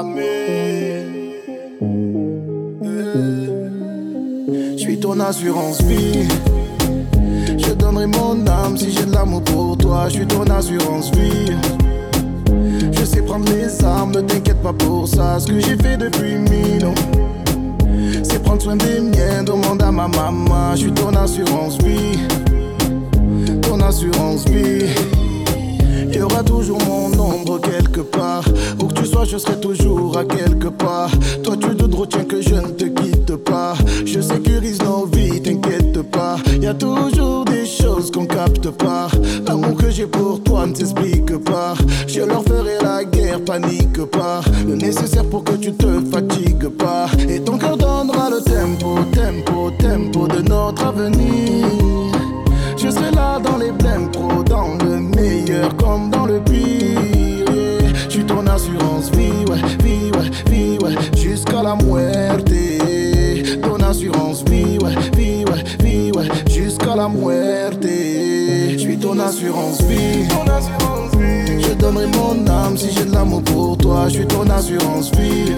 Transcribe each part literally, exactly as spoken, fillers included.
jamais. Je suis ton assurance vie. Je donnerai mon âme si j'ai de l'amour pour toi. Je suis ton assurance vie. Je sais prendre les armes, ne t'inquiète pas pour ça. Ce que j'ai fait depuis mille ans, c'est prendre soin des miens. Demande à ma maman. Je suis ton assurance vie. Ton assurance vie. Il y aura toujours mon ombre quelque part. Où que tu sois, je serai toujours à quelque part. Toi, tu te retiens que je ne te quitte pas. Je sécurise nos vies, t'inquiète pas. Y a toujours des choses qu'on capte pas. L'amour que j'ai pour toi ne s'explique pas. Je leur ferai la guerre, panique pas. Le nécessaire pour que tu te fatigues pas. Et ton cœur donnera le tempo, tempo, tempo de notre avenir. Je serai là dans les blèmes pro, dans le meilleur comme dans le pire. Yeah. Je suis ton assurance vie, ouais, vie, ouais, vie, ouais, jusqu'à la muerte. Ton assurance vie, ouais, vie, ouais, vie, ouais, jusqu'à la muerte. Je suis ton assurance vie. Je donnerai mon âme si j'ai de l'amour pour toi. Je suis ton assurance vie.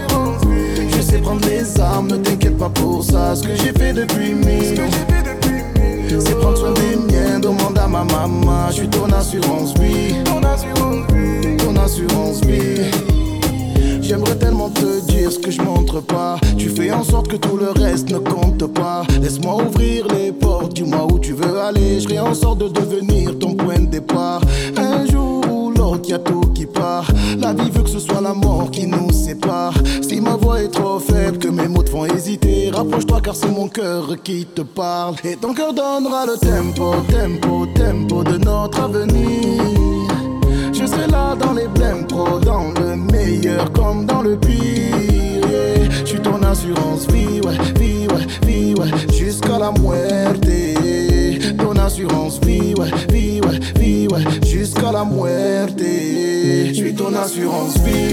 Je sais prendre les armes, ne t'inquiète pas pour ça. Ce que j'ai fait depuis mille, c'est prendre soin des miens, demande à ma maman. Je suis ton assurance vie. Ton assurance vie. Ton assurance vie. J'aimerais tellement te dire ce que je montre pas. Tu fais en sorte que tout le reste ne compte pas. Laisse-moi ouvrir les portes, dis-moi où tu veux aller. Je ferai en sorte de devenir ton point de départ. Un jour ou l'autre, y'a tout qui part. La vie veut que ce soit la mort qui nous sépare. Si ma voix est trop faible, que mes mots te font hésiter, rapproche-toi car c'est mon cœur qui te parle. Et ton cœur donnera le tempo, tempo, tempo de notre avenir. Je serai là dans les blèmes pro, dans le meilleur comme dans le pire. Yeah. Je suis ton assurance vie, ouais, vie, ouais, vie, ouais, jusqu'à la muerte. Ton assurance vie, ouais, vie, ouais, vie, ouais, jusqu'à la muerte. Je suis ton assurance vie.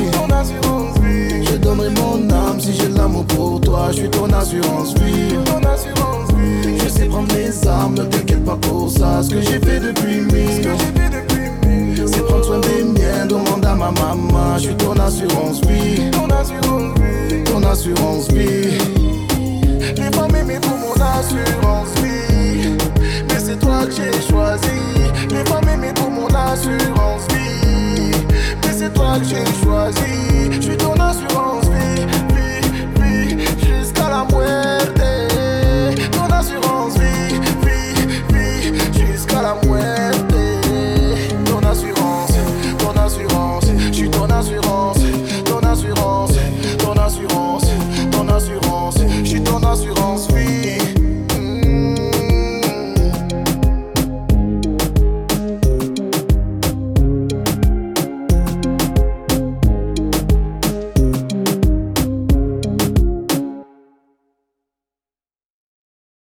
Je donnerai mon âme si j'ai de l'amour pour toi. Je suis ton assurance vie. Je sais prendre les armes, ne t'inquiète pas pour ça. Ce que j'ai fait depuis mille, c'est prendre soin des miens, demande à ma maman. Je suis ton assurance vie. Ton assurance vie. Les femmes aimées pour mon assurance vie. Mais c'est toi que j'ai choisi. Les femmes aimées pour mon assurance vie. Mais c'est toi que j'ai choisi. Je suis ton assurance vie. Vie, vie, jusqu'à la muerte. Ton assurance vie. Vie, vie, jusqu'à la muerte. Ton assurance, ton assurance. Je suis ton assurance. Ton assurance, ton assurance, ton assurance. Je suis ton assurance vie.